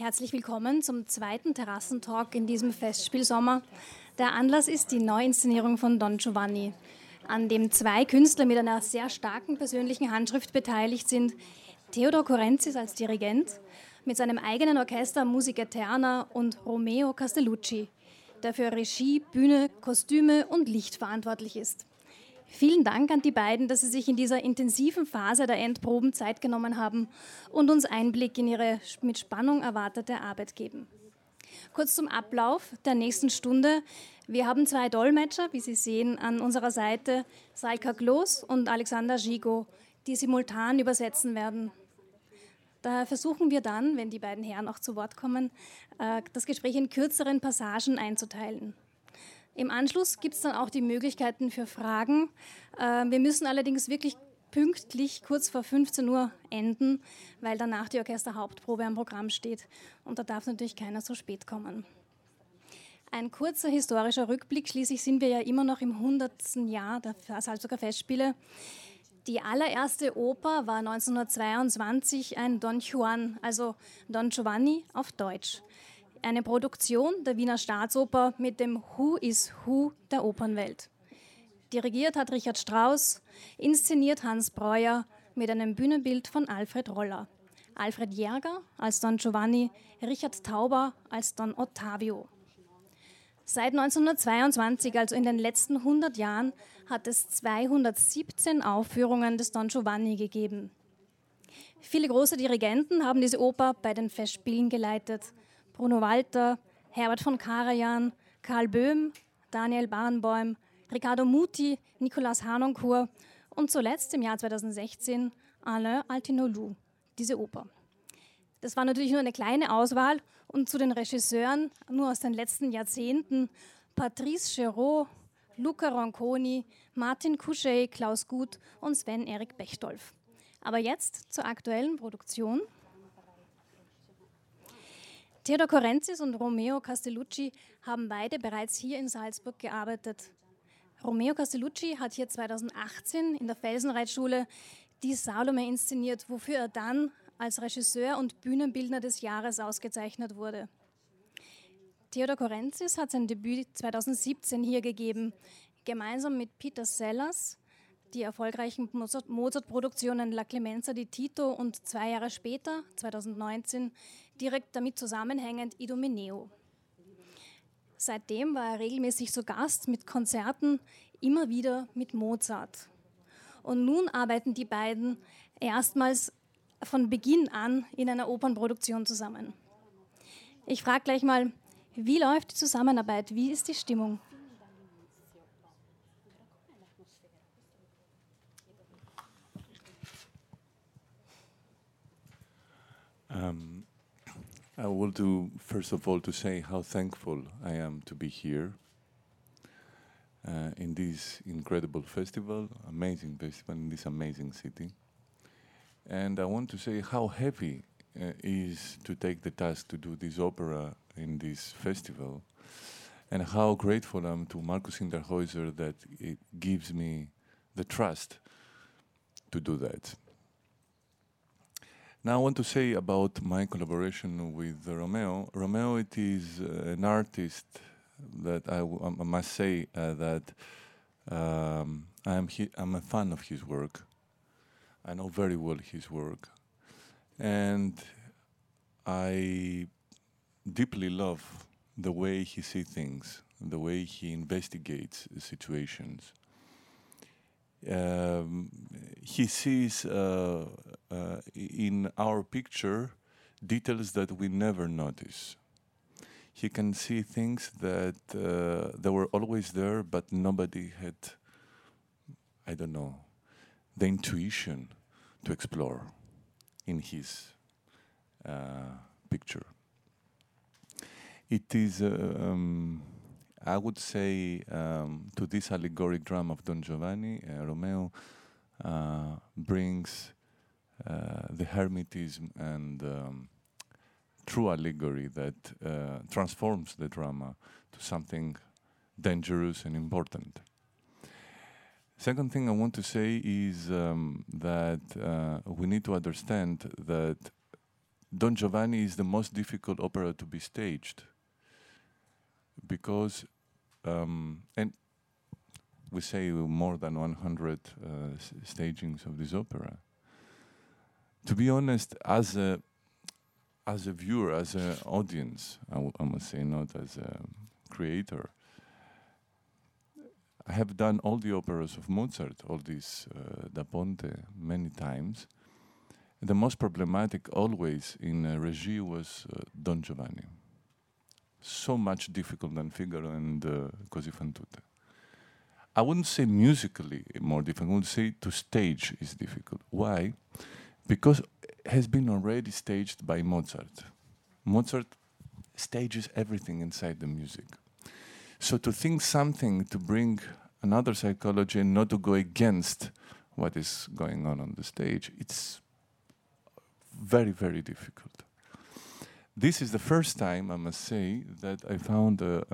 Herzlich willkommen zum zweiten Terrassentalk in diesem Festspielsommer. Der Anlass ist die Neuinszenierung von Don Giovanni, an dem zwei Künstler mit einer sehr starken persönlichen Handschrift beteiligt sind. Theodor Correnzis als Dirigent, mit seinem eigenen Orchester Musica Eterna und Romeo Castellucci, der für Regie, Bühne, Kostüme und Licht verantwortlich ist. Vielen Dank an die beiden, dass sie sich in dieser intensiven Phase der Endproben Zeit genommen haben und uns Einblick in ihre mit Spannung erwartete Arbeit geben. Kurz zum Ablauf der nächsten Stunde. Wir haben zwei Dolmetscher, wie Sie sehen, an unserer Seite, Salka Glos und Alexander Gigo, die simultan übersetzen werden. Daher versuchen wir dann, wenn die beiden Herren auch zu Wort kommen, das Gespräch in kürzeren Passagen einzuteilen. Im Anschluss gibt es dann auch die Möglichkeiten für Fragen. Wir müssen allerdings wirklich pünktlich kurz vor 15 Uhr enden, weil danach die Orchesterhauptprobe am Programm steht. Und da darf natürlich keiner so spät kommen. Ein kurzer historischer Rückblick. Schließlich sind wir ja immer noch im 100. Jahr der Salzburger Festspiele. Die allererste Oper war 1922 ein Don Juan, also Don Giovanni auf Deutsch. Eine Produktion der Wiener Staatsoper mit dem Who is Who der Opernwelt. Dirigiert hat Richard Strauss, inszeniert Hans Breuer mit einem Bühnenbild von Alfred Roller. Alfred Jäger als Don Giovanni, Richard Tauber als Don Ottavio. Seit 1922, also in den letzten 100 Jahren, hat es 217 Aufführungen des Don Giovanni gegeben. Viele große Dirigenten haben diese Oper bei den Festspielen geleitet. Bruno Walter, Herbert von Karajan, Karl Böhm, Daniel Barenboim, Riccardo Muti, Nicolas Harnoncourt und zuletzt im Jahr 2016 Alain Altinoglu, diese Oper. Das war natürlich nur eine kleine Auswahl und zu den Regisseuren nur aus den letzten Jahrzehnten Patrice Chéreau, Luca Ronconi, Martin Couchet, Klaus Guth und Sven-Erik Bechtolf. Aber jetzt zur aktuellen Produktion. Theodor Correnzis und Romeo Castellucci haben beide bereits hier in Salzburg gearbeitet. Romeo Castellucci hat hier 2018 in der Felsenreitschule die Salome inszeniert, wofür er dann als Regisseur und Bühnenbildner des Jahres ausgezeichnet wurde. Theodor Correnzis hat sein Debüt 2017 hier gegeben, gemeinsam mit Peter Sellers, die erfolgreichen Mozart-Produktionen La Clemenza di Tito und 2 Jahre später, 2019, direkt damit zusammenhängend Idomeneo. Seitdem war er regelmäßig zu Gast mit Konzerten, immer wieder mit Mozart. Und nun arbeiten die beiden erstmals von Beginn an in einer Opernproduktion zusammen. Ich frage gleich mal, wie läuft die Zusammenarbeit? Wie ist die Stimmung? I want to, first of all, to say how thankful I am to be here in this incredible festival, amazing festival in this amazing city. And I want to say how heavy is to take the task to do this opera in this festival, and how grateful I am to Markus Hinterhäuser that it gives me the trust to do that. Now I want to say about my collaboration with Romeo. Romeo, it is an artist that I must say that I'm a fan of his work. I know very well his work. And I deeply love the way he sees things, the way he investigates situations. He sees in our picture details that we never notice. He can see things that they were always there, but nobody had, I don't know, the intuition to explore in his picture. It is I would say to this allegoric drama of Don Giovanni, Romeo brings the Hermetism and true allegory that transforms the drama to something dangerous and important. Second thing I want to say is that we need to understand that Don Giovanni is the most difficult opera to be staged because, and we say more than 100 stagings of this opera. To be honest, as a viewer, as an audience, I must say, not as a creator, I have done all the operas of Mozart, all these Da Ponte, many times. The most problematic always in Regie was Don Giovanni. So much difficult than Figaro and Così fan tutte. I wouldn't say musically more difficult, I would say to stage is difficult. Why? Because it has been already staged by Mozart. Mozart stages everything inside the music. So to think something to bring another psychology and not to go against what is going on the stage, it's very, very difficult. This is the first time, I must say, that I found a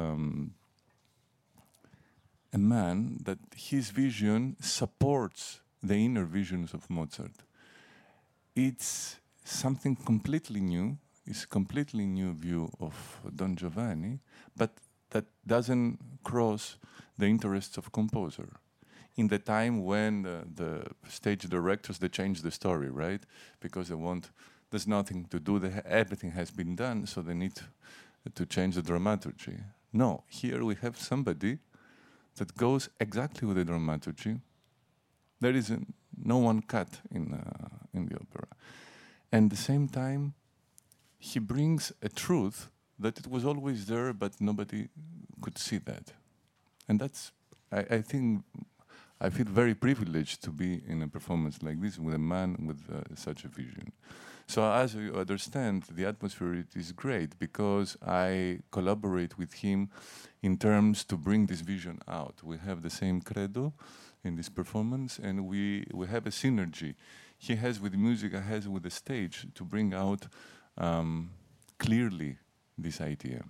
man that his vision supports the inner visions of Mozart. It's something completely new. It's a completely new view of Don Giovanni, but that doesn't cross the interests of composer. In the time when the stage directors, they change the story, right? Because there's nothing to do, everything has been done, so they need to change the dramaturgy. No, here we have somebody that goes exactly with the dramaturgy. There is no one cut in the opera. And at the same time, he brings a truth that it was always there, but nobody could see that. And that's, I think, I feel very privileged to be in a performance like this with a man with such a vision. So as you understand, the atmosphere is great because I collaborate with him in terms to bring this vision out. We have the same credo in this performance, and we have a synergy. He has with music, I has with the stage to bring out clearly this idea.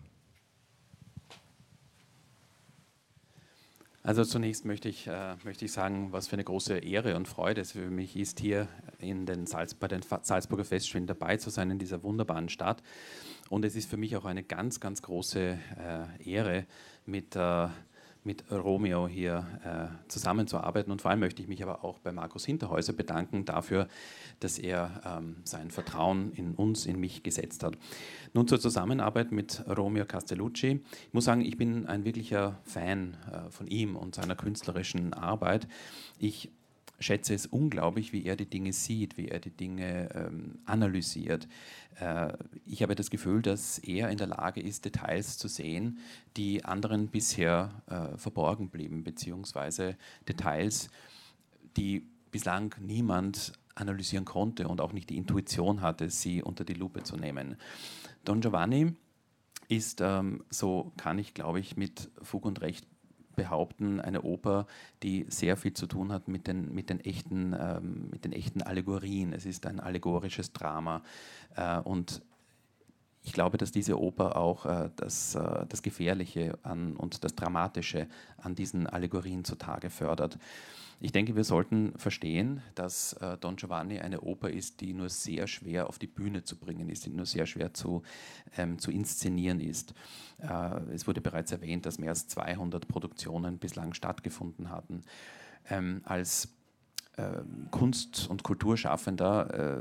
Also zunächst möchte ich sagen, was für eine große Ehre und Freude es für mich ist, hier bei den Salzburger Festspielen dabei zu sein in dieser wunderbaren Stadt. Und es ist für mich auch eine ganz, ganz große Ehre, mit Romeo hier zusammenzuarbeiten. Und vor allem möchte ich mich aber auch bei Markus Hinterhäuser bedanken dafür, dass er sein Vertrauen in mich gesetzt hat. Nun zur Zusammenarbeit mit Romeo Castellucci. Ich muss sagen, ich bin ein wirklicher Fan von ihm und seiner künstlerischen Arbeit. Ich schätze es unglaublich, wie er die Dinge sieht, wie er die Dinge analysiert. Ich habe das Gefühl, dass er in der Lage ist, Details zu sehen, die anderen bisher verborgen blieben, beziehungsweise Details, die bislang niemand analysieren konnte und auch nicht die Intuition hatte, sie unter die Lupe zu nehmen. Don Giovanni ist, so kann ich, glaube ich, mit Fug und Recht behaupten, eine Oper, die sehr viel zu tun hat mit den echten Allegorien. Es ist ein allegorisches Drama und ich glaube, dass diese Oper auch das Gefährliche und das Dramatische an diesen Allegorien zutage fördert. Ich denke, wir sollten verstehen, dass Don Giovanni eine Oper ist, die nur sehr schwer auf die Bühne zu bringen ist, die nur sehr schwer zu inszenieren ist. Es wurde bereits erwähnt, dass mehr als 200 Produktionen bislang stattgefunden hatten. Als Kunst- und Kulturschaffender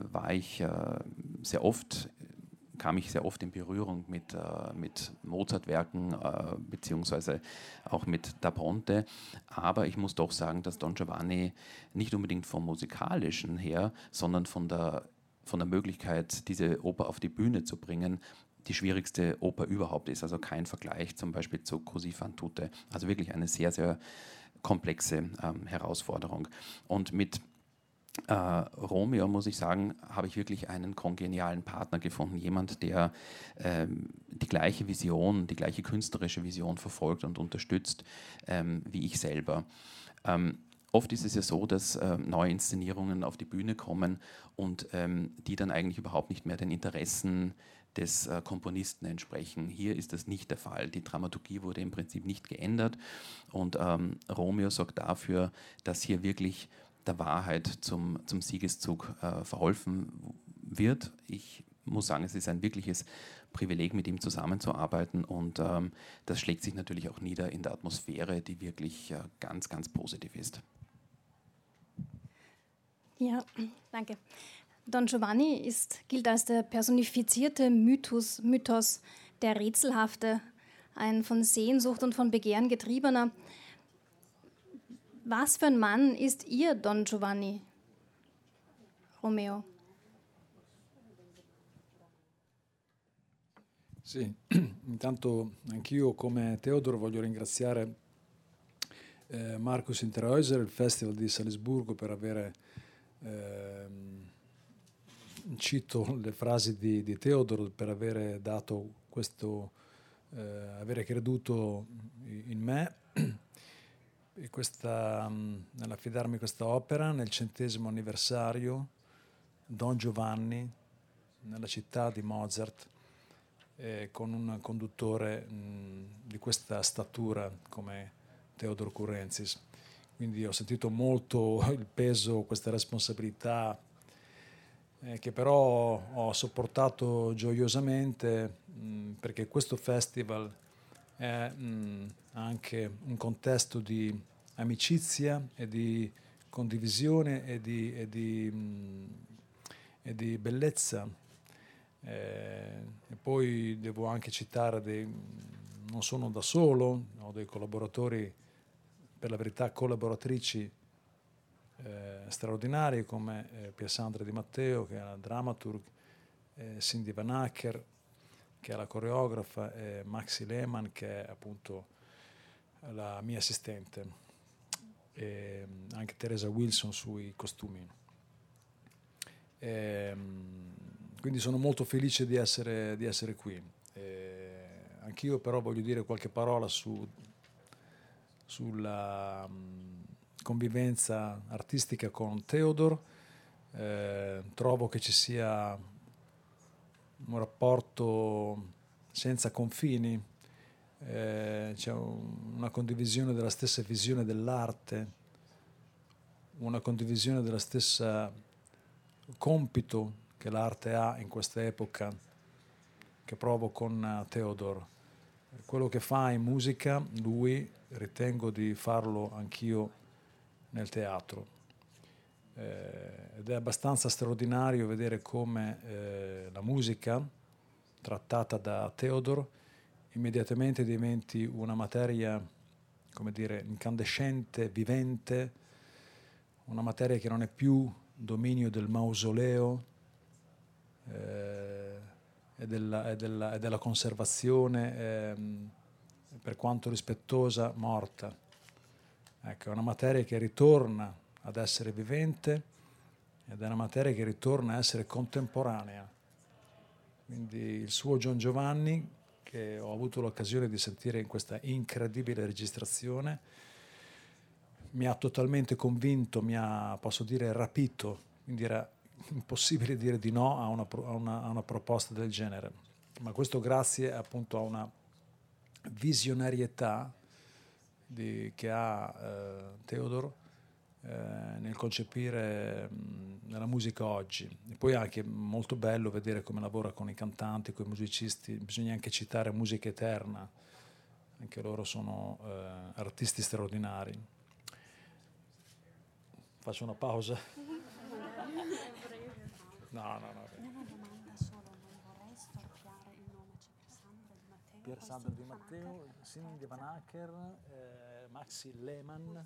kam ich sehr oft in Berührung mit Mozart-Werken beziehungsweise auch mit Da Ponte. Aber ich muss doch sagen, dass Don Giovanni nicht unbedingt vom Musikalischen her, sondern von der Möglichkeit, diese Oper auf die Bühne zu bringen, die schwierigste Oper überhaupt ist. Also kein Vergleich zum Beispiel zu Così fan tutte. Also wirklich eine sehr, sehr komplexe Herausforderung. Und mit Romeo, muss ich sagen, habe ich wirklich einen kongenialen Partner gefunden. Jemand, der die gleiche Vision, die gleiche künstlerische Vision verfolgt und unterstützt, wie ich selber. Oft ist es ja so, dass neue Inszenierungen auf die Bühne kommen und die dann eigentlich überhaupt nicht mehr den Interessen des Komponisten entsprechen. Hier ist das nicht der Fall. Die Dramaturgie wurde im Prinzip nicht geändert und Romeo sorgt dafür, dass hier wirklich der Wahrheit zum Siegeszug verholfen wird. Ich muss sagen, es ist ein wirkliches Privileg, mit ihm zusammenzuarbeiten und das schlägt sich natürlich auch nieder in der Atmosphäre, die wirklich ganz, ganz positiv ist. Ja, danke. Don Giovanni gilt als der personifizierte Mythos, der Rätselhafte, ein von Sehnsucht und von Begehren getriebener. Was für ein Mann ist Ihr Don Giovanni, Romeo? Sì, intanto anch'io come Theodor voglio ringraziare Markus Hinterhäuser, il Festival di Salisburgo, per avere, cito le frasi di Theodor, per avere dato questo, avere creduto in me e nell'affidarmi questa opera nel 100° anniversario, Don Giovanni, nella città di Mozart, con un conduttore di questa statura come Theodor Kurentzis. Quindi ho sentito molto il peso, questa responsabilità, che però ho sopportato gioiosamente, perché questo festival è anche un contesto di amicizia e di condivisione e di bellezza. E poi devo anche citare non sono da solo, ho dei collaboratori, per la verità collaboratrici straordinarie, come Piersandra Di Matteo, che è la dramaturg, Cindy Van Acker, che è la coreografa, e Maxi Lehmann, che è appunto la mia assistente, e anche Teresa Wilson sui costumi. Quindi sono molto felice di essere qui. Anch'io però voglio dire qualche parola sulla convivenza artistica con Theodor. Trovo che ci sia un rapporto senza confini, c'è una condivisione della stessa visione dell'arte, una condivisione della stessa compito che l'arte ha in questa epoca, che provo con Theodor. Quello che fa in musica, lui, ritengo di farlo anch'io nel teatro. Ed è abbastanza straordinario vedere come la musica trattata da Theodor immediatamente diventi una materia, come dire, incandescente, vivente, una materia che non è più dominio del mausoleo e della conservazione, per quanto rispettosa, morta. Ecco, è una materia che ritorna ad essere vivente ed è una materia che ritorna a essere contemporanea. Quindi il suo Don Giovanni, che ho avuto l'occasione di sentire in questa incredibile registrazione, mi ha totalmente convinto, posso dire, rapito. Quindi era impossibile dire di no a una proposta del genere. Ma questo grazie appunto a una visionarietà che ha Theodor nel concepire la musica oggi. E poi è anche molto bello vedere come lavora con i cantanti, con i musicisti. Bisogna anche citare Musica Eterna, anche loro sono artisti straordinari. Faccio una pausa? No. Domanda solo, non vorrei storpiare il nome, c'è Piersandra Di Matteo, Cindy Van Acker, Maxi Lehmann.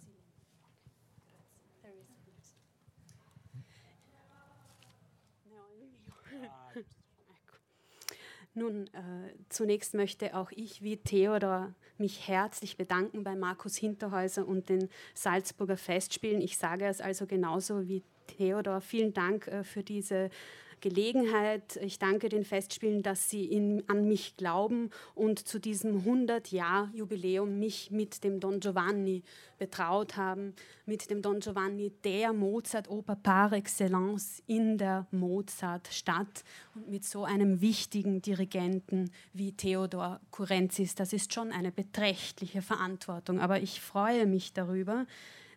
Nun, zunächst möchte auch ich wie Theodor mich herzlich bedanken bei Markus Hinterhäuser und den Salzburger Festspielen. Ich sage es also genauso wie Theodor. Vielen Dank für diese Gelegenheit. Ich danke den Festspielen, dass sie an mich glauben und zu diesem 100-Jahr-Jubiläum mich mit dem Don Giovanni betraut haben. Mit dem Don Giovanni, der Mozart-Oper par excellence in der Mozartstadt und mit so einem wichtigen Dirigenten wie Theodor Kurentzis. Das ist schon eine beträchtliche Verantwortung, aber ich freue mich darüber,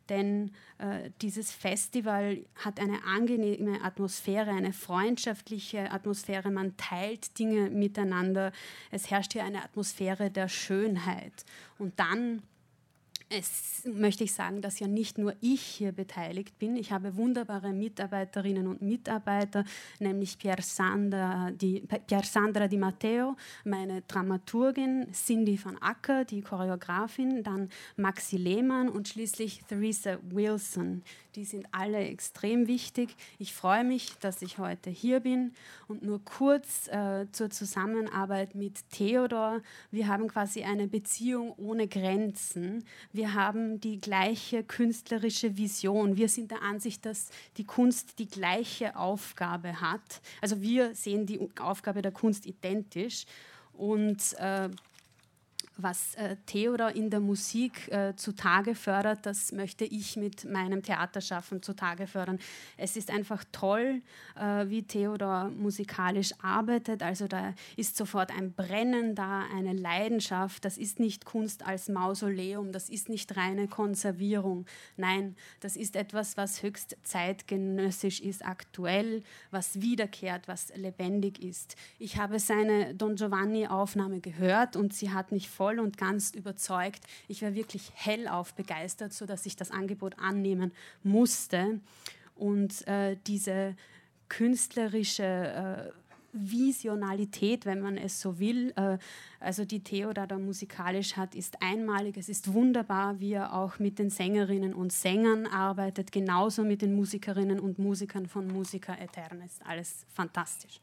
denn dieses Festival hat eine angenehme Atmosphäre, eine freundschaftliche Atmosphäre, man teilt Dinge miteinander, es herrscht hier eine Atmosphäre der Schönheit. Und dann möchte ich sagen, dass ja nicht nur ich hier beteiligt bin. Ich habe wunderbare Mitarbeiterinnen und Mitarbeiter, nämlich Pier Sandra Di Matteo, meine Dramaturgin, Cindy van Acker, die Choreografin, dann Maxi Lehmann und schließlich Theresa Wilson. Die sind alle extrem wichtig. Ich freue mich, dass ich heute hier bin. Und nur kurz zur Zusammenarbeit mit Theodor. Wir haben quasi eine Beziehung ohne Grenzen. Wir haben die gleiche künstlerische Vision. Wir sind der Ansicht, dass die Kunst die gleiche Aufgabe hat. Also wir sehen die Aufgabe der Kunst identisch. Und was Theodor in der Musik zutage fördert, das möchte ich mit meinem Theaterschaffen zutage fördern. Es ist einfach toll, wie Theodor musikalisch arbeitet. Also da ist sofort ein Brennen da, eine Leidenschaft. Das ist nicht Kunst als Mausoleum, das ist nicht reine Konservierung. Nein, das ist etwas, was höchst zeitgenössisch ist, aktuell, was wiederkehrt, was lebendig ist. Ich habe seine Don Giovanni-Aufnahme gehört und sie hat mich voll und ganz überzeugt. Ich war wirklich hellauf begeistert, sodass ich das Angebot annehmen musste. Und diese künstlerische Visionalität, wenn man es so will, also die Theodor da musikalisch hat, ist einmalig. Es ist wunderbar, wie er auch mit den Sängerinnen und Sängern arbeitet, genauso mit den Musikerinnen und Musikern von Musica Eterna. Ist alles fantastisch.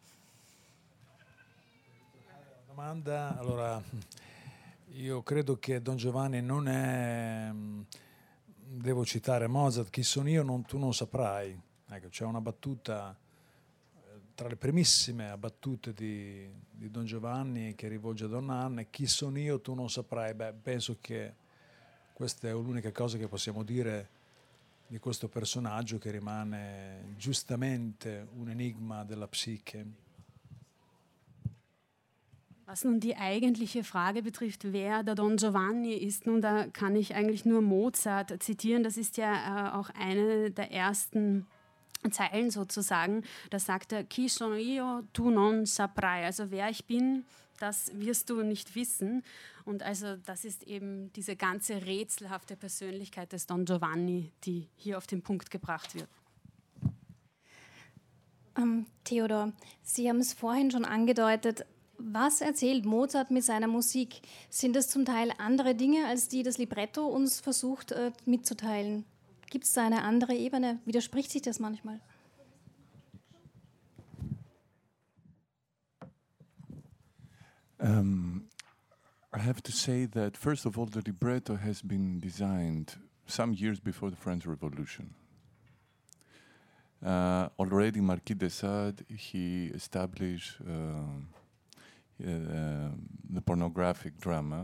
Domanda, allora, io credo che Don Giovanni non è, devo citare Mozart, chi sono io, tu non saprai. Ecco, c'è una battuta, tra le primissime battute di Don Giovanni che rivolge a Donna Anna, chi sono io, tu non saprai. Beh, penso che questa è l'unica cosa che possiamo dire di questo personaggio che rimane giustamente un enigma della psiche. Was nun die eigentliche Frage betrifft, wer der Don Giovanni ist, nun da kann ich eigentlich nur Mozart zitieren. Das ist ja auch eine der ersten Zeilen sozusagen. Da sagt er, Chi sono io, tu non saprai. Also wer ich bin, das wirst du nicht wissen. Und also das ist eben diese ganze rätselhafte Persönlichkeit des Don Giovanni, die hier auf den Punkt gebracht wird. Theodor, Sie haben es vorhin schon angedeutet. Was erzählt Mozart mit seiner Musik? Sind das zum Teil andere Dinge, als die das Libretto uns versucht mitzuteilen? Gibt es da eine andere Ebene? Widerspricht sich das manchmal? I have to say that, first of all, the libretto has been designed some years before the French Revolution. Already Marquis de Sade, he established the pornographic drama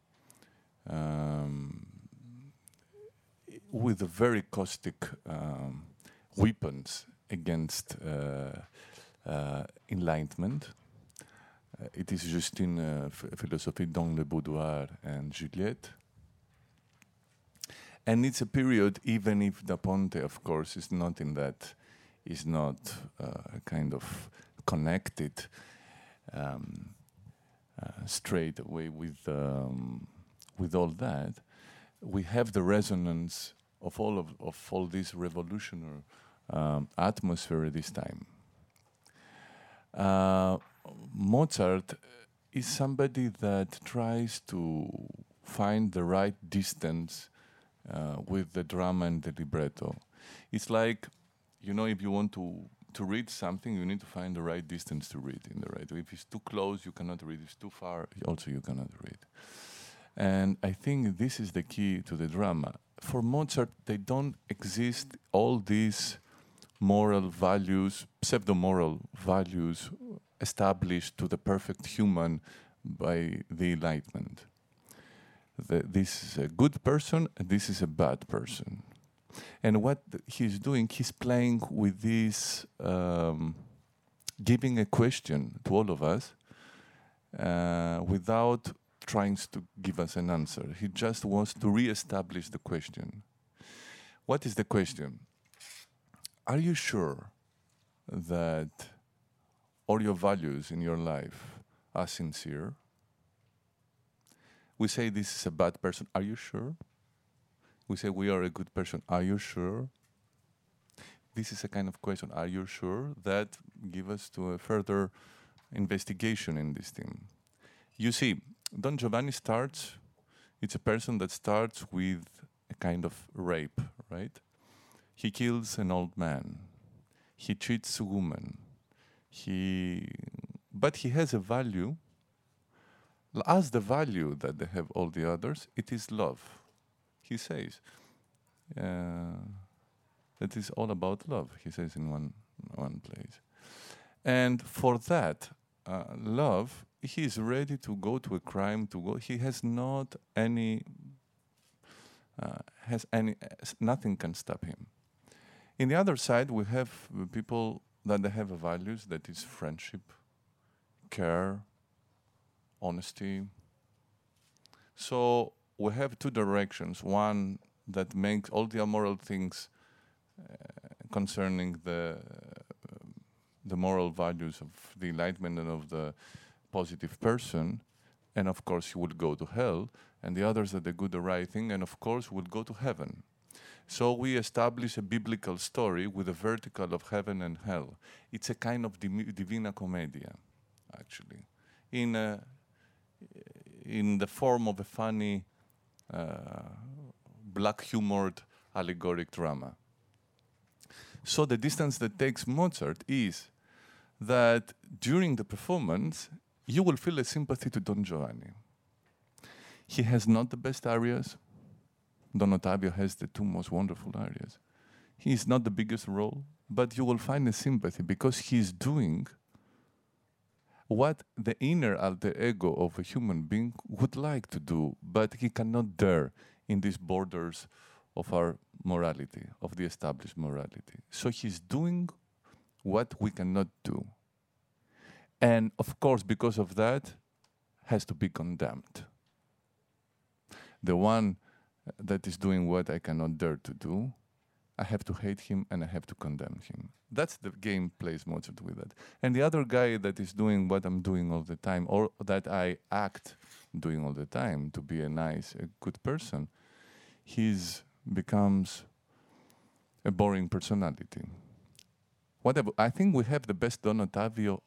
with the very caustic weapons against enlightenment. It is Justine Philosophie dans le Boudoir and Juliette. And it's a period, even if Da Ponte, of course, is not in that, is not kind of connected straight away with all that, we have the resonance of all this revolutionary atmosphere this time. Mozart is somebody that tries to find the right distance with the drama and the libretto. It's like, you know, if you want to read something, you need to find the right distance to read in the right way. If it's too close, you cannot read. If it's too far, also you cannot read. And I think this is the key to the drama. For Mozart, they don't exist all these moral values, pseudo-moral values established to the perfect human by the Enlightenment. This is a good person, and this is a bad person. And what he's doing, he's playing with this, giving a question to all of us without trying to give us an answer. He just wants to re-establish the question. what is the question? Are you sure that all your values in your life are sincere? We say this is a bad person. Are you sure? We say we are a good person. Are you sure? This is a kind of question. Are you sure? That give us to a further investigation in this thing. You see, Don Giovanni starts, it's a person that starts with a kind of rape, right? He kills an old man. He cheats a woman. But he has a value. As the value that they have all the others, it is love. He says, it is all about love, he says in one place. And for that love, he is ready to go to a crime, he has not any, nothing can stop him. In the other side, we have people that they have values, that is friendship, care, honesty. So we have two directions. One that makes all the immoral things concerning the moral values of the enlightenment and of the positive person, and of course he would go to hell, and the others that they do the right thing, and of course would go to heaven. So we establish a biblical story with a vertical of heaven and hell. It's a kind of Divina Commedia, actually, in the form of a funny, black-humored allegoric drama. So the distance that takes Mozart is that during the performance, you will feel a sympathy to Don Giovanni. He has not the best arias. Don Ottavio has the two most wonderful arias. He is not the biggest role, but you will find a sympathy because he's doing what the inner alter ego of a human being would like to do, but he cannot dare in these borders of our morality, of the established morality. So he's doing what we cannot do. And of course, because of that, has to be condemned. The one that is doing what I cannot dare to do, I have to hate him and I have to condemn him. That's the game plays Mozart with that. And the other guy that is doing what I'm doing all the time, or that I act doing all the time to be a good person, he's becomes a boring personality. Whatever. I think we have the best Don Ottavio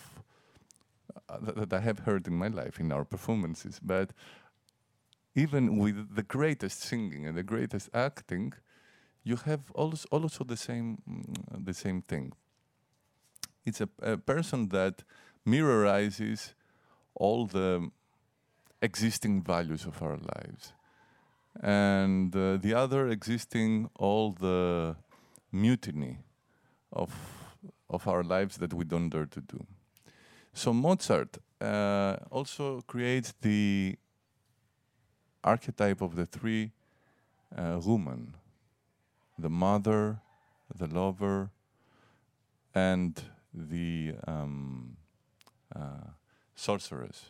that I have heard in my life in our performances. But even with the greatest singing and the greatest acting, you have also the same thing. It's a person that mirrorizes all the existing values of our lives. And the other existing all the mutiny of our lives that we don't dare to do. So Mozart also creates the archetype of the three women: the mother, the lover, and the sorceress,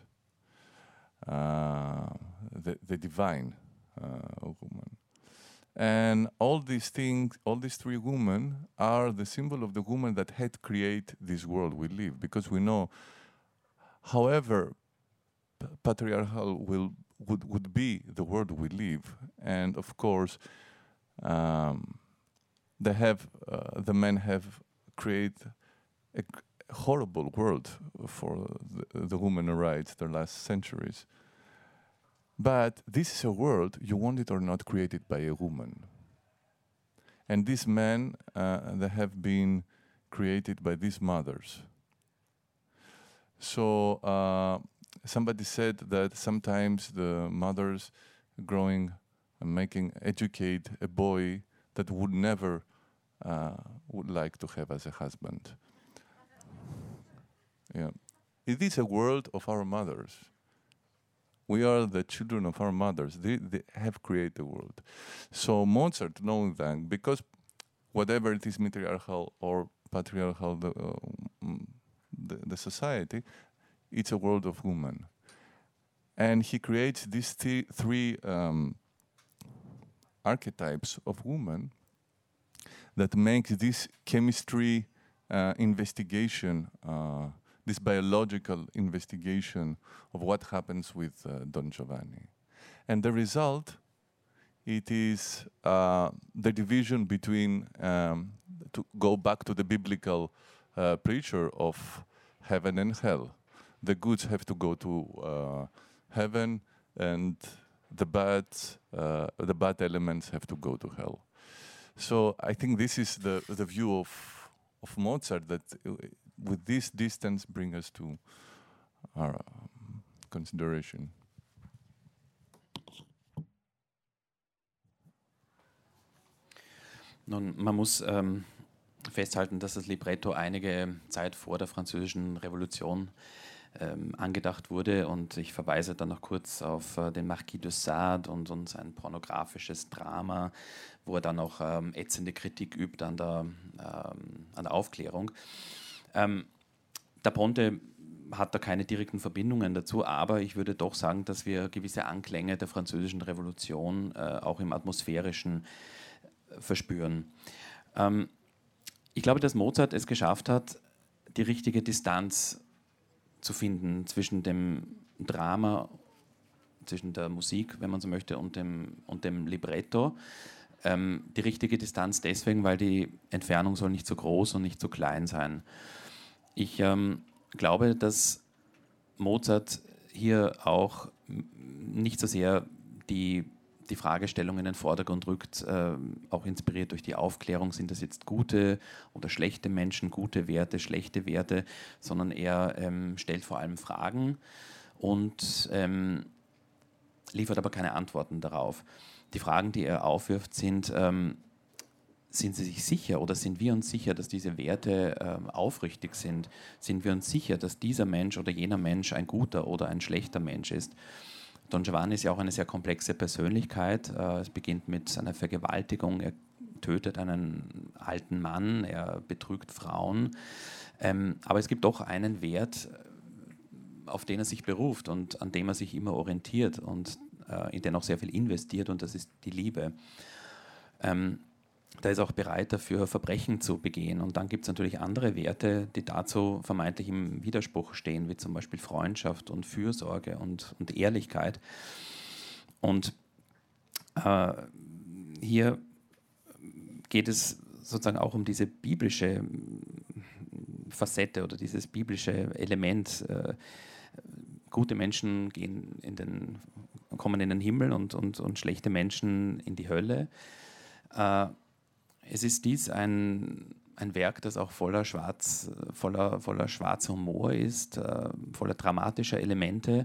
the divine woman. And all these things, all these three women are the symbol of the woman that had created this world we live. Because we know, however patriarchal would be the world we live, and of course, the men have created a horrible world for the women rights the last centuries. But this is a world, you want it or not, created by a woman. And these men, they have been created by these mothers. So somebody said that sometimes the mothers growing and educate a boy that would never would like to have as a husband. Yeah. It is a world of our mothers. We are the children of our mothers. They have created the world. So Mozart, knowing that, because whatever it is, matriarchal or patriarchal, the society, it's a world of women. And he creates these three archetypes of women that makes this chemistry investigation, this biological investigation of what happens with Don Giovanni. And the result, it is the division between, to go back to the biblical preacher of heaven and hell. The goods have to go to heaven, and the bad elements have to go to hell. So I think this is the view of Mozart, that with this distance bring us to our consideration. Nun, man muss festhalten, dass das Libretto einige Zeit vor der Französischen Revolution angedacht wurde, und ich verweise dann noch kurz auf den Marquis de Sade und sein pornografisches Drama, wo er dann auch ätzende Kritik übt an der Aufklärung. Da Ponte hat da keine direkten Verbindungen dazu, aber ich würde doch sagen, dass wir gewisse Anklänge der Französischen Revolution auch im Atmosphärischen verspüren. Ich glaube, dass Mozart es geschafft hat, die richtige Distanz zu finden zwischen dem Drama, zwischen der Musik, wenn man so möchte, und dem Libretto. Die richtige Distanz deswegen, weil die Entfernung soll nicht zu groß und nicht zu klein sein. Ich glaube, dass Mozart hier auch nicht so sehr die Fragestellung in den Vordergrund rückt, auch inspiriert durch die Aufklärung, sind das jetzt gute oder schlechte Menschen, gute Werte, schlechte Werte, sondern er stellt vor allem Fragen und liefert aber keine Antworten darauf. Die Fragen, die er aufwirft, sind Sie sich sicher oder sind wir uns sicher, dass diese Werte aufrichtig sind? Sind wir uns sicher, dass dieser Mensch oder jener Mensch ein guter oder ein schlechter Mensch ist? Don Giovanni ist ja auch eine sehr komplexe Persönlichkeit. Es beginnt mit einer Vergewaltigung. Er tötet einen alten Mann, er betrügt Frauen. Aber es gibt doch einen Wert, auf den er sich beruft und an dem er sich immer orientiert und in den auch sehr viel investiert, und das ist die Liebe. Da ist er auch bereit dafür, Verbrechen zu begehen. Und dann gibt es natürlich andere Werte, die dazu vermeintlich im Widerspruch stehen, wie zum Beispiel Freundschaft und Fürsorge und Ehrlichkeit. Und hier geht es sozusagen auch um diese biblische Facette oder dieses biblische Element. Gute Menschen kommen in den Himmel und schlechte Menschen in die Hölle. Es ist dies ein Werk, das auch voller schwarzer Humor ist, voller dramatischer Elemente.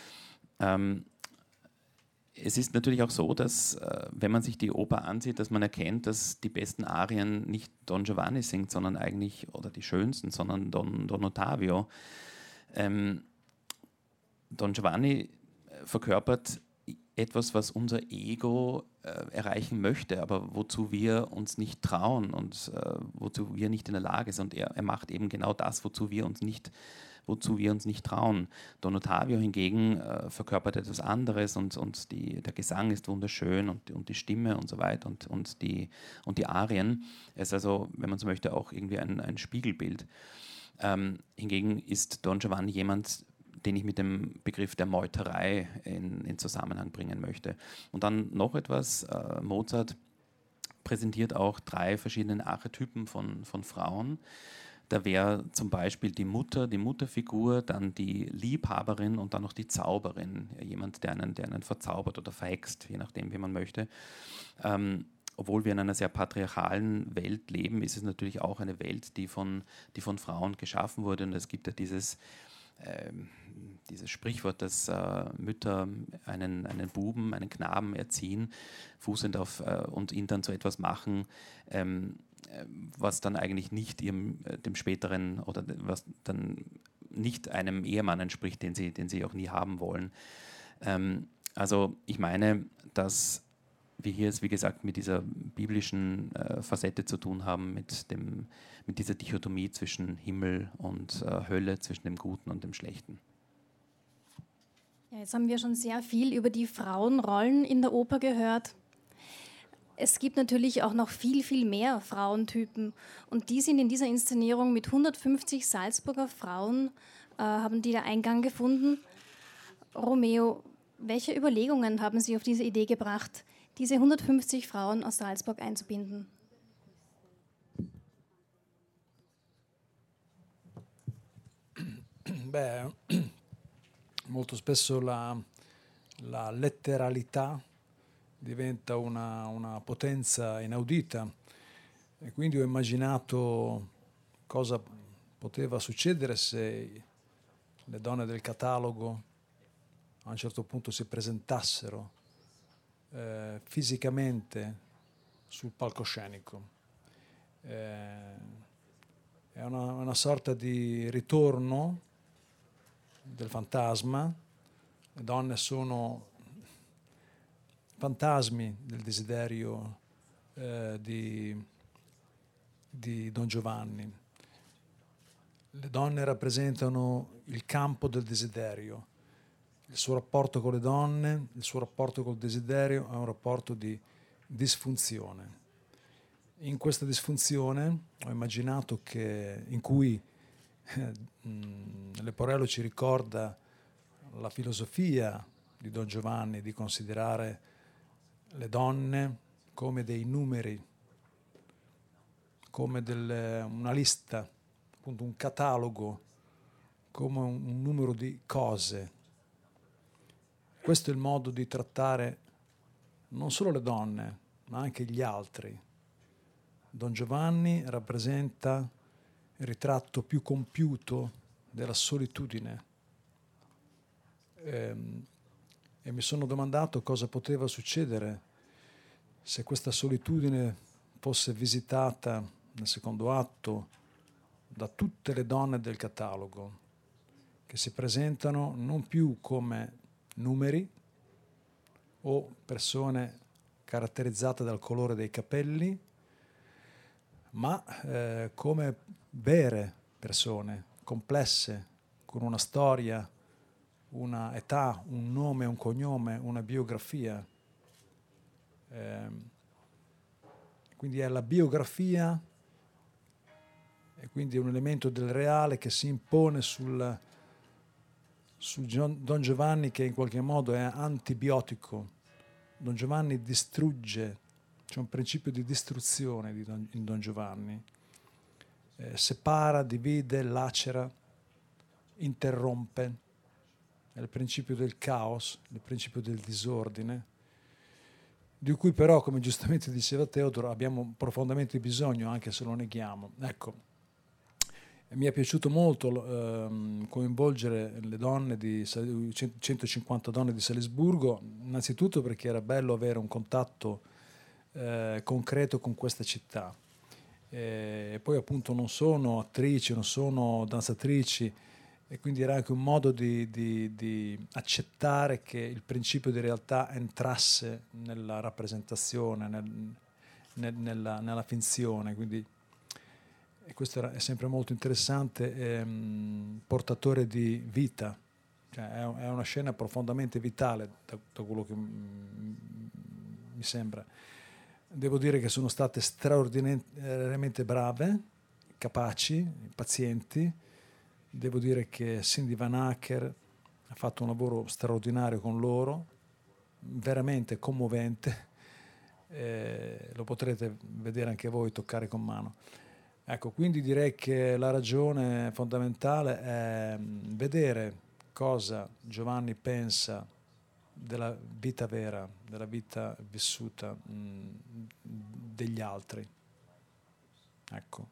Es ist natürlich auch so, dass, wenn man sich die Oper ansieht, dass man erkennt, dass die besten Arien nicht Don Giovanni singt, sondern eigentlich, oder die schönsten, sondern Don Ottavio. Don Giovanni verkörpert etwas, was unser Ego erreichen möchte, aber wozu wir uns nicht trauen und wozu wir nicht in der Lage sind. Und er macht eben genau das, wozu wir uns nicht trauen. Don Ottavio hingegen verkörpert etwas anderes, und der Gesang ist wunderschön und die Stimme und so weiter und die Arien. Er ist also, wenn man so möchte, auch irgendwie ein Spiegelbild. Hingegen ist Don Giovanni jemand, den ich mit dem Begriff der Meuterei in Zusammenhang bringen möchte. Und dann noch etwas, Mozart präsentiert auch 3 verschiedene Archetypen von Frauen. Da wäre zum Beispiel die Mutterfigur, dann die Liebhaberin und dann noch die Zauberin, jemand, der einen verzaubert oder verhext, je nachdem, wie man möchte. Obwohl wir in einer sehr patriarchalen Welt leben, ist es natürlich auch eine Welt, die von Frauen geschaffen wurde. Und es gibt ja dieses Sprichwort, dass Mütter einen Buben, einen Knaben erziehen, fußend auf und ihn dann zu etwas machen, was dann eigentlich nicht dem späteren oder was dann nicht einem Ehemann entspricht, den sie auch nie haben wollen. Also ich meine, dass wir hier es, wie gesagt, mit dieser biblischen Facette zu tun haben, mit dieser Dichotomie zwischen Himmel und Hölle, zwischen dem Guten und dem Schlechten. Ja, jetzt haben wir schon sehr viel über die Frauenrollen in der Oper gehört. Es gibt natürlich auch noch viel, viel mehr Frauentypen. Und die sind in dieser Inszenierung mit 150 Salzburger Frauen, haben die da Eingang gefunden. Romeo, welche Überlegungen haben Sie auf diese Idee gebracht, diese 150 Frauen aus Salzburg einzubinden? Beh, molto spesso la letteralità diventa una potenza inaudita e quindi ho immaginato cosa poteva succedere se le donne del catalogo a un certo punto si presentassero fisicamente sul palcoscenico. È una sorta di ritorno del fantasma. Le donne sono fantasmi del desiderio di Don Giovanni. Le donne rappresentano il campo del desiderio. Il suo rapporto con le donne, il suo rapporto col desiderio è un rapporto di disfunzione. In questa disfunzione ho immaginato in cui Leporello ci ricorda la filosofia di Don Giovanni di considerare le donne come dei numeri, come una lista, appunto un catalogo, come un numero di cose. Questo è il modo di trattare non solo le donne, ma anche gli altri. Don Giovanni rappresenta il ritratto più compiuto della solitudine. E mi sono domandato cosa poteva succedere se questa solitudine fosse visitata nel secondo atto da tutte le donne del catalogo, che si presentano non più come numeri o persone caratterizzate dal colore dei capelli, ma come vere persone, complesse, con una storia, una età, un nome, un cognome, una biografia. Quindi è la biografia e quindi è un elemento del reale che si impone su Don Giovanni, che in qualche modo è antibiotico. Don Giovanni distrugge, c'è un principio di distruzione in Don Giovanni. Separa, divide, lacera, interrompe. È il principio del caos, il principio del disordine, di cui però, come giustamente diceva Teodoro, abbiamo profondamente bisogno, anche se lo neghiamo. Ecco, mi è piaciuto molto coinvolgere le donne 150 donne di Salisburgo, innanzitutto perché era bello avere un contatto concreto con questa città. E poi appunto non sono attrici, non sono danzatrici, e quindi era anche un modo di accettare che il principio di realtà entrasse nella rappresentazione, nella finzione. Quindi, e questo è sempre molto interessante, portatore di vita. Cioè è una scena profondamente vitale da quello che mi sembra. Devo dire che sono state straordinariamente brave, capaci, pazienti. Devo dire che Cindy Van Acker ha fatto un lavoro straordinario con loro, veramente commovente. Lo potrete vedere anche voi, toccare con mano. Ecco, quindi direi che la ragione fondamentale è vedere cosa Giovanni pensa della vita vera, della vita vissuta degli altri. Ecco.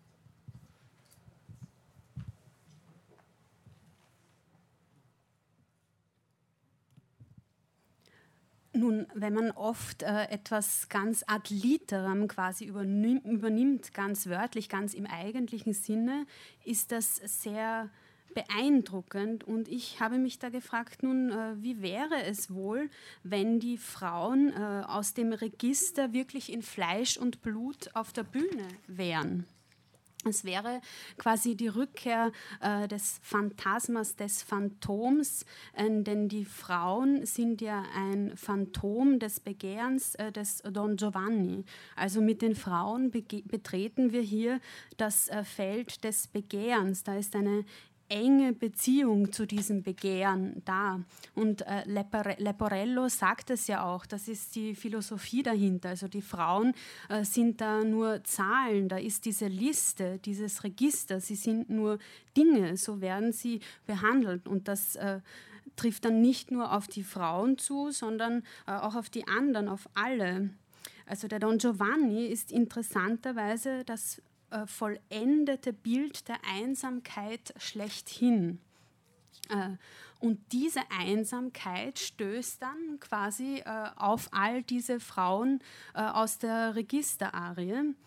Nun, wenn man oft etwas ganz ad literam quasi übernimmt, ganz wörtlich, ganz im eigentlichen Sinne, ist das sehr beeindruckend. Und ich habe mich da gefragt, nun, wie wäre es wohl, wenn die Frauen aus dem Register wirklich in Fleisch und Blut auf der Bühne wären? Es wäre quasi die Rückkehr des Phantasmas, des Phantoms, denn die Frauen sind ja ein Phantom des Begehrens des Don Giovanni. Also mit den Frauen betreten wir hier das Feld des Begehrens. Da ist eine enge Beziehung zu diesem Begehren da. Und Leporello sagt es ja auch, das ist die Philosophie dahinter. Also die Frauen sind da nur Zahlen, da ist diese Liste, dieses Register, sie sind nur Dinge, so werden sie behandelt. Und das trifft dann nicht nur auf die Frauen zu, sondern auch auf die anderen, auf alle. Also der Don Giovanni ist interessanterweise das vollendete Bild der Einsamkeit schlechthin. Und diese Einsamkeit stößt dann quasi auf all diese Frauen aus der Registerarie.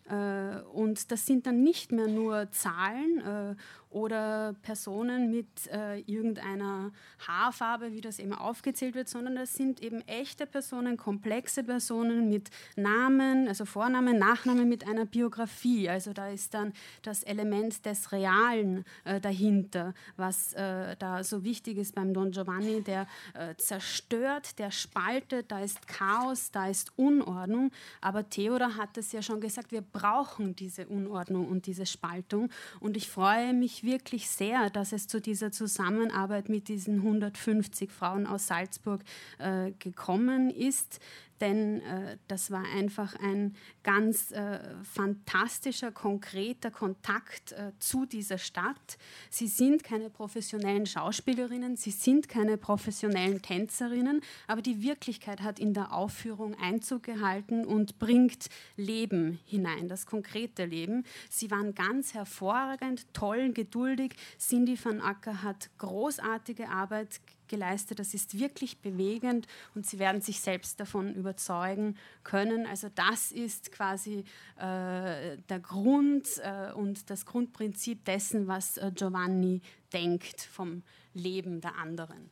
Und das sind dann nicht mehr nur Zahlen oder Personen mit irgendeiner Haarfarbe, wie das eben aufgezählt wird, sondern das sind eben echte Personen, komplexe Personen mit Namen, also Vornamen, Nachnamen mit einer Biografie. Also da ist dann das Element des Realen dahinter, was da so wichtig ist beim Don Giovanni, der zerstört, der spaltet, da ist Chaos, da ist Unordnung. Aber Theodor hat es ja schon gesagt, wir brauchen diese Unordnung und diese Spaltung. Und ich freue mich wirklich sehr, dass es zu dieser Zusammenarbeit mit diesen 150 Frauen aus Salzburg gekommen ist. Denn das war einfach ein ganz fantastischer, konkreter Kontakt zu dieser Stadt. Sie sind keine professionellen Schauspielerinnen, sie sind keine professionellen Tänzerinnen, aber die Wirklichkeit hat in der Aufführung Einzug gehalten und bringt Leben hinein, das konkrete Leben. Sie waren ganz hervorragend, toll, geduldig. Cindy van Acker hat großartige Arbeit geleistet. Das ist wirklich bewegend und Sie werden sich selbst davon überzeugen können. Also das ist quasi der Grund und das Grundprinzip dessen, was Giovanni denkt vom Leben der anderen.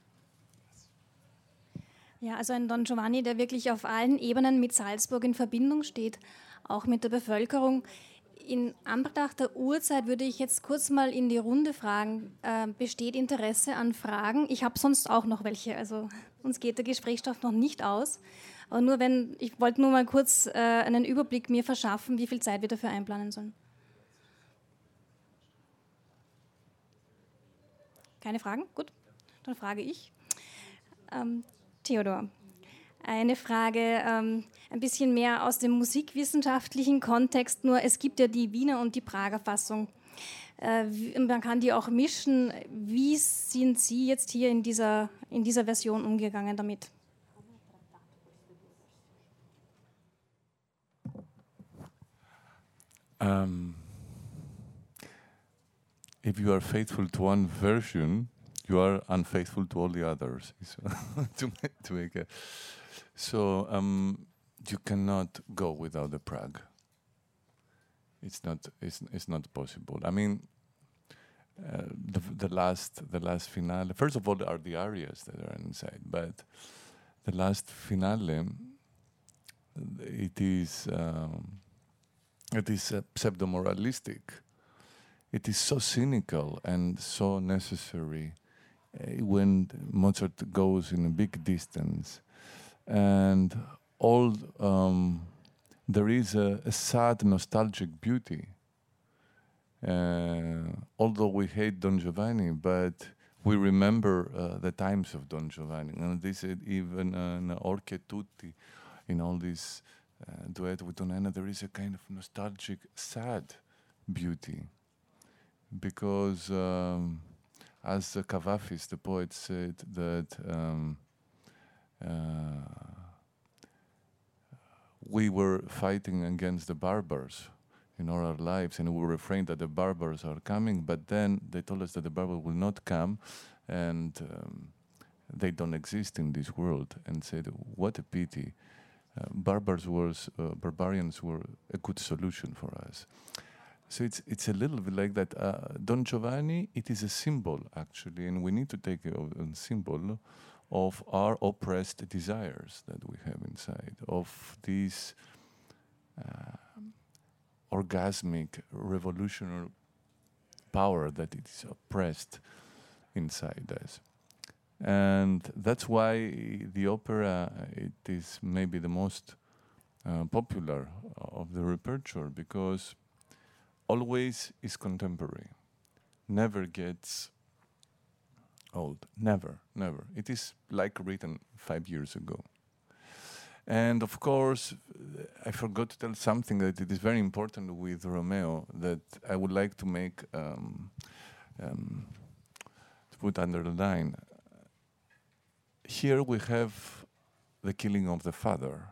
Ja, also ein Don Giovanni, der wirklich auf allen Ebenen mit Salzburg in Verbindung steht, auch mit der Bevölkerung. In Anbetracht der Uhrzeit würde ich jetzt kurz mal in die Runde fragen, besteht Interesse an Fragen? Ich habe sonst auch noch welche, also uns geht der Gesprächsstoff noch nicht aus. Aber ich wollte nur mal kurz einen Überblick mir verschaffen, wie viel Zeit wir dafür einplanen sollen. Keine Fragen? Gut, dann frage ich. Theodor. Eine Frage, ein bisschen mehr aus dem musikwissenschaftlichen Kontext, nur es gibt ja die Wiener und die Prager Fassung. Man kann die auch mischen. Wie sind Sie jetzt hier in dieser Version umgegangen damit? If you are faithful to one version, you are unfaithful to all the others. to make a So you cannot go without the Prague. It's not possible. I mean, the last finale. First of all, there are the arias that are inside, but the last finale, it is pseudo-moralistic. It is so cynical and so necessary when Mozart goes in a big distance. And there is a sad, nostalgic beauty. Although we hate Don Giovanni, but we remember the times of Don Giovanni. And this is even in Orche Tutti, in all this duet with Donn'Anna, there is a kind of nostalgic, sad beauty. Because as Cavafis, the poet, said that we were fighting against the barbars in all our lives, and we were afraid that the barbars are coming, but then they told us that the barbars will not come, and they don't exist in this world, and said, what a pity. Barbarians were a good solution for us. So it's a little bit like that. Don Giovanni, it is a symbol, actually, and we need to take a symbol of our oppressed desires that we have inside, of these orgasmic, revolutionary power that it is oppressed inside us. And that's why the opera, it is maybe the most popular of the repertoire, because always is contemporary, never gets old, never. It is like written 5 years ago. And of course, I forgot to tell something that it is very important with Romeo that I would like to make, to put under the line. Here we have the killing of the father.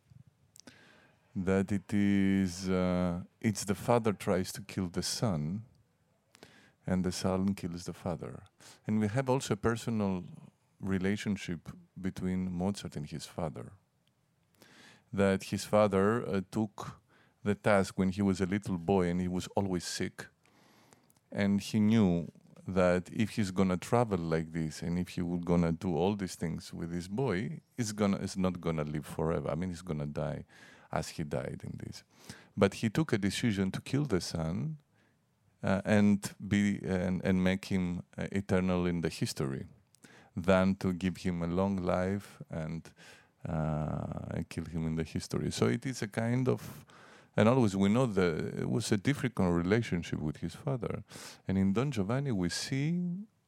That it is, it's the father tries to kill the son, and the son kills the father. And we have also a personal relationship between Mozart and his father. That his father took the task when he was a little boy and he was always sick. And he knew that if he's gonna travel like this and if he was gonna do all these things with this boy, he's not gonna live forever. I mean, he's gonna die as he died in this. But he took a decision to kill the son and make him eternal in the history, than to give him a long life and kill him in the history. So it is a kind of, and always we know that it was a difficult relationship with his father. And in Don Giovanni we see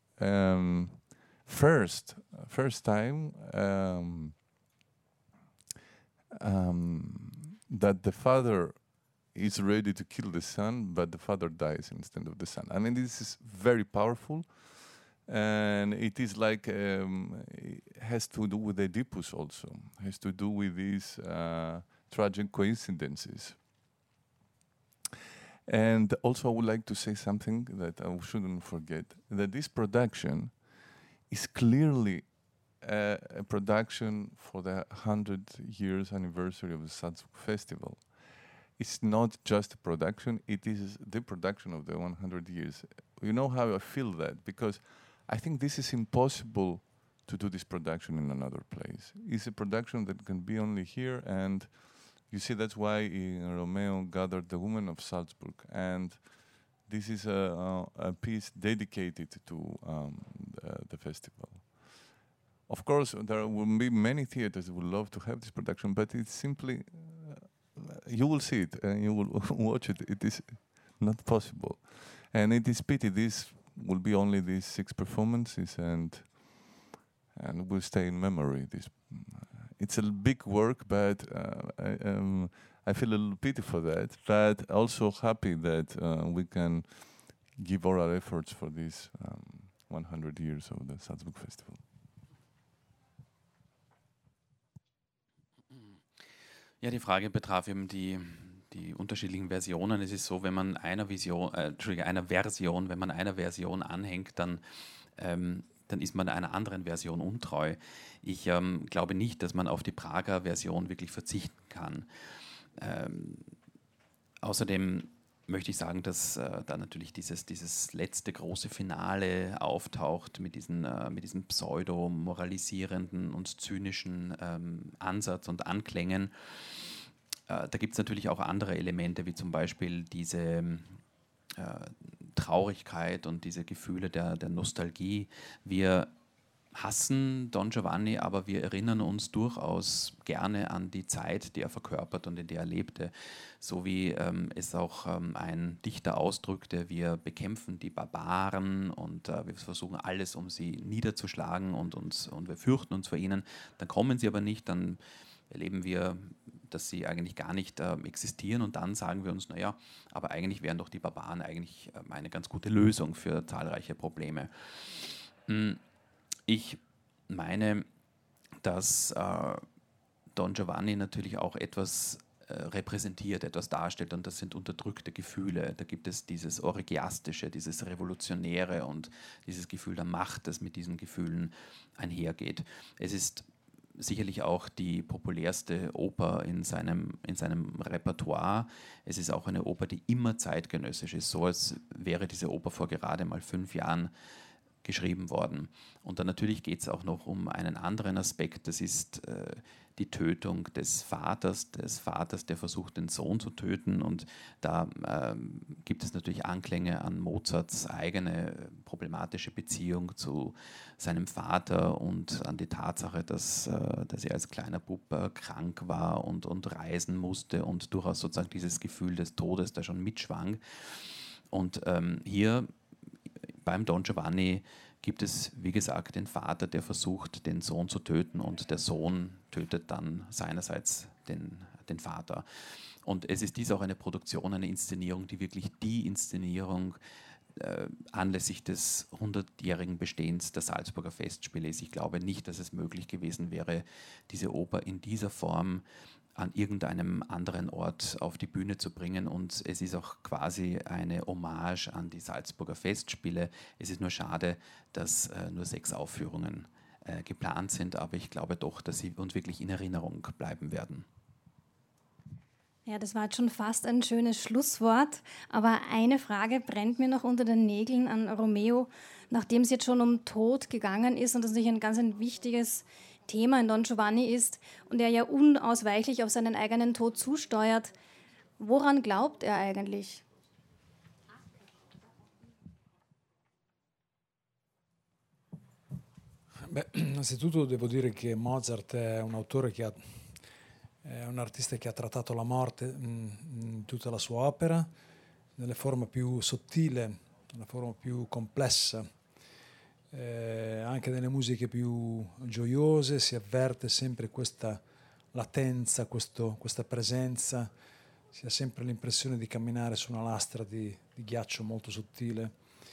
first time that the father is ready to kill the son, but the father dies instead of the son. I mean, this is very powerful, and it is like it has to do with Oedipus also. It has to do with these tragic coincidences. And also, I would like to say something that I shouldn't forget: that this production is clearly a production for the 100 years anniversary of the Salzburg Festival. It's not just a production, it is the production of the 100 years. You know how I feel that? Because I think this is impossible to do this production in another place. It's a production that can be only here, and you see that's why Romeo gathered the women of Salzburg. And this is a piece dedicated to the festival. Of course, there will be many theaters that would love to have this production, but it's simply, you will see it and you will watch it. It is not possible. And it is pity this will be only these 6 performances and will stay in memory. It's a big work, but I feel a little pity for that, but also happy that we can give all our efforts for these 100 years of the Salzburg Festival. Ja, die Frage betraf eben die unterschiedlichen Versionen. Es ist so, wenn man einer Version anhängt, dann ist man einer anderen Version untreu. Ich glaube nicht, dass man auf die Prager Version wirklich verzichten kann. Außerdem möchte ich sagen, dass da natürlich dieses letzte große Finale auftaucht mit diesem pseudo-moralisierenden und zynischen Ansatz und Anklängen. Da gibt es natürlich auch andere Elemente, wie zum Beispiel diese Traurigkeit und diese Gefühle der Nostalgie. Wir hassen Don Giovanni, aber wir erinnern uns durchaus gerne an die Zeit, die er verkörpert und in der er lebte. So wie es auch ein Dichter ausdrückte: Wir bekämpfen die Barbaren und wir versuchen alles, um sie niederzuschlagen und wir fürchten uns vor ihnen. Dann kommen sie aber nicht, dann erleben wir, dass sie eigentlich gar nicht existieren, und dann sagen wir uns, naja, aber eigentlich wären doch die Barbaren eigentlich eine ganz gute Lösung für zahlreiche Probleme. Ich meine, dass Don Giovanni natürlich auch etwas repräsentiert, etwas darstellt, und das sind unterdrückte Gefühle. Da gibt es dieses Orgiastische, dieses Revolutionäre und dieses Gefühl der Macht, das mit diesen Gefühlen einhergeht. Es ist sicherlich auch die populärste Oper in seinem Repertoire. Es ist auch eine Oper, die immer zeitgenössisch ist, so als wäre diese Oper vor gerade mal 5 Jahren geschrieben worden. Und dann natürlich geht es auch noch um einen anderen Aspekt, das ist die Tötung des Vaters, der versucht, den Sohn zu töten. Und da gibt es natürlich Anklänge an Mozarts eigene problematische Beziehung zu seinem Vater und an die Tatsache, dass er als kleiner Bub krank war und reisen musste und durchaus sozusagen dieses Gefühl des Todes da schon mitschwang. Und hier beim Don Giovanni gibt es, wie gesagt, den Vater, der versucht, den Sohn zu töten, und der Sohn tötet dann seinerseits den Vater. Und es ist dies auch eine Produktion, eine Inszenierung, die wirklich die Inszenierung anlässlich des 100-jährigen Bestehens der Salzburger Festspiele ist. Ich glaube nicht, dass es möglich gewesen wäre, diese Oper in dieser Form an irgendeinem anderen Ort auf die Bühne zu bringen, und es ist auch quasi eine Hommage an die Salzburger Festspiele. Es ist nur schade, dass nur 6 Aufführungen geplant sind, aber ich glaube doch, dass sie uns wirklich in Erinnerung bleiben werden. Ja, das war jetzt schon fast ein schönes Schlusswort, aber eine Frage brennt mir noch unter den Nägeln an Romeo, nachdem es jetzt schon um Tod gegangen ist und das natürlich ein ganz wichtiges Thema in Don Giovanni ist und er ja unausweichlich auf seinen eigenen Tod zusteuert. Woran glaubt er eigentlich? Beh, innanzitutto devo dire che Mozart è un autore è un artista che ha trattato la morte in tutta la sua opera, nella forma più sottile, nella forma più complessa. Anche nelle musiche più gioiose si avverte sempre questa latenza, questa presenza, si ha sempre l'impressione di camminare su una lastra di ghiaccio molto sottile.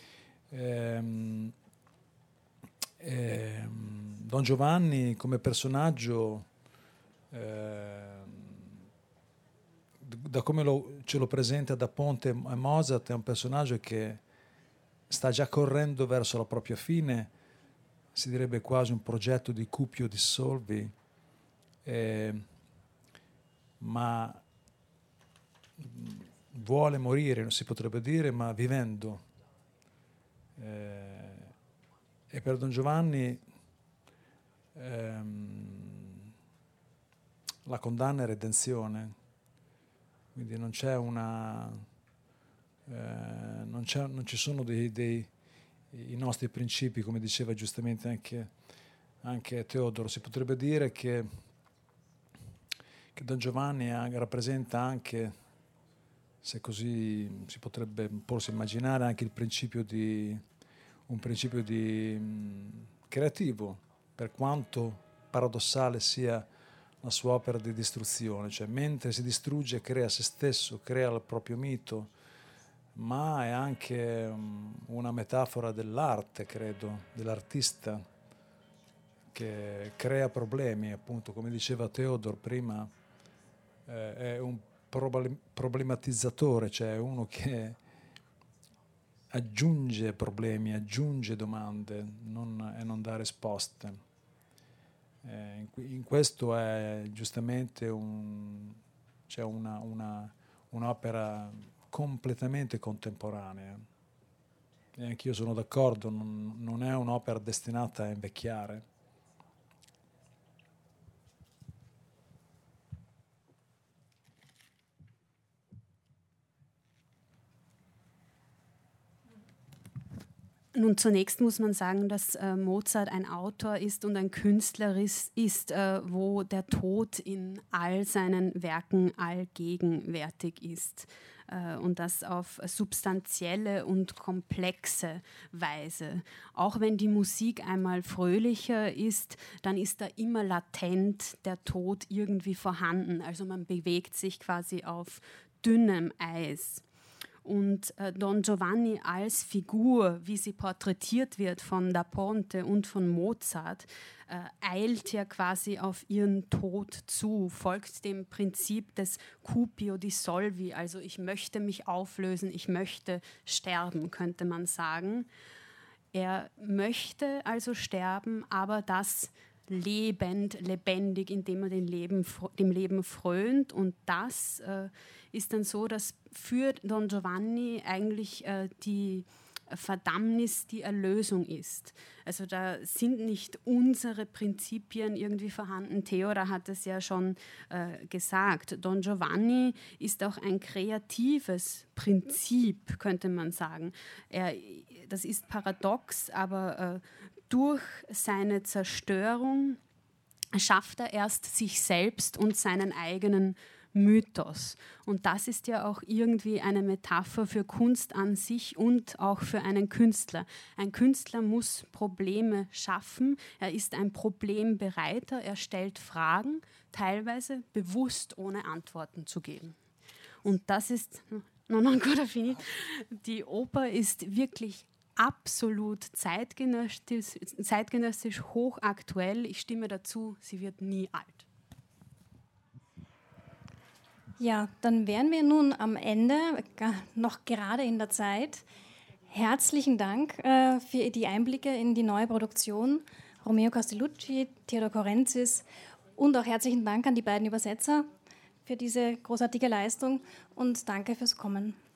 Don Giovanni come personaggio, da come ce lo presenta da Ponte e Mozart, è un personaggio che sta già correndo verso la propria fine, si direbbe quasi un progetto di Cupio Dissolvi, ma vuole morire, si potrebbe dire, ma vivendo. E per Don Giovanni la condanna è redenzione, quindi non c'è non ci sono i nostri principi, come diceva giustamente anche Teodoro. Si potrebbe dire che Don Giovanni rappresenta anche, se così si potrebbe forse immaginare, anche un principio creativo, per quanto paradossale sia la sua opera di distruzione, cioè mentre si distrugge crea se stesso, crea il proprio mito, ma è anche una metafora dell'arte, credo, dell'artista che crea problemi, appunto, come diceva Theodor prima, è un problematizzatore, cioè uno che aggiunge problemi, aggiunge domande e non dà risposte. In questo è giustamente un'opera completamente contemporanea, e anch'io sono d'accordo, non è un'opera destinata a invecchiare. Nun, zunächst muss man sagen, dass Mozart ein Autor ist und ein Künstler ist, wo der Tod in all seinen Werken allgegenwärtig ist. Und das auf substanzielle und komplexe Weise. Auch wenn die Musik einmal fröhlicher ist, dann ist da immer latent der Tod irgendwie vorhanden. Also man bewegt sich quasi auf dünnem Eis. Und Don Giovanni als Figur, wie sie porträtiert wird von Da Ponte und von Mozart, eilt ja quasi auf ihren Tod zu, folgt dem Prinzip des Cupio Dissolvi, also ich möchte mich auflösen, ich möchte sterben, könnte man sagen. Er möchte also sterben, aber das lebendig, indem er dem Leben frönt. Und das ist dann so, dass für Don Giovanni eigentlich die Verdammnis die Erlösung ist. Also da sind nicht unsere Prinzipien irgendwie vorhanden. Theodor hat es ja schon gesagt. Don Giovanni ist auch ein kreatives Prinzip, könnte man sagen. Das ist paradox, aber durch seine Zerstörung schafft er erst sich selbst und seinen eigenen Mythos. Und das ist ja auch irgendwie eine Metapher für Kunst an sich und auch für einen Künstler. Ein Künstler muss Probleme schaffen, er ist ein Problembereiter, er stellt Fragen, teilweise bewusst ohne Antworten zu geben. Und das ist, non ancora finito, die Oper ist wirklich absolut zeitgenössisch hochaktuell. Ich stimme dazu, sie wird nie alt. Ja, dann wären wir nun am Ende, noch gerade in der Zeit. Herzlichen Dank für die Einblicke in die neue Produktion, Romeo Castellucci, Theodor Korenzis, und auch herzlichen Dank an die beiden Übersetzer für diese großartige Leistung und danke fürs Kommen.